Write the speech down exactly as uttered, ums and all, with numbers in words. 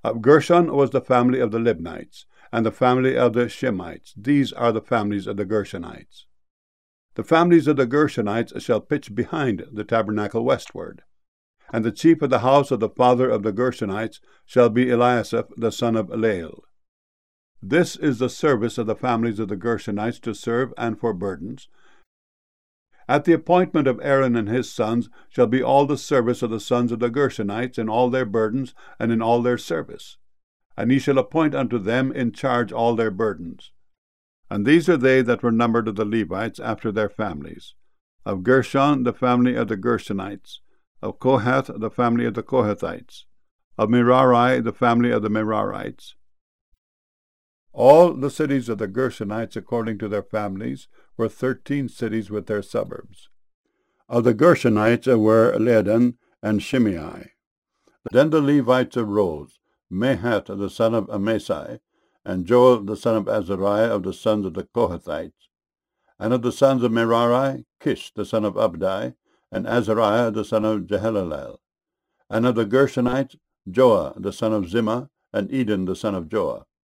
Of Gershon was the family of the Libnites, and the family of the Shemites. These are the families of the Gershonites. The families of the Gershonites shall pitch behind the tabernacle westward. And the chief of the house of the father of the Gershonites shall be Eliasaph the son of Lael. This is the service of the families of the Gershonites to serve and for burdens. At the appointment of Aaron and his sons shall be all the service of the sons of the Gershonites in all their burdens and in all their service. And he shall appoint unto them in charge all their burdens. And these are they that were numbered of the Levites after their families. Of Gershon, the family of the Gershonites. Of Kohath, the family of the Kohathites. Of Merari, the family of the Merarites. All the cities of the Gershonites, according to their families, were thirteen cities with their suburbs. Of the Gershonites were Ladan and Shimei. Then the Levites arose, Mahath the son of Amasai, and Joel the son of Azariah of the sons of the Kohathites. And of the sons of Merari, Kish the son of Abdi, and Azariah the son of Jehalelel. And of the Gershonites, Joah the son of Zimmah, and Eden the son of Joah.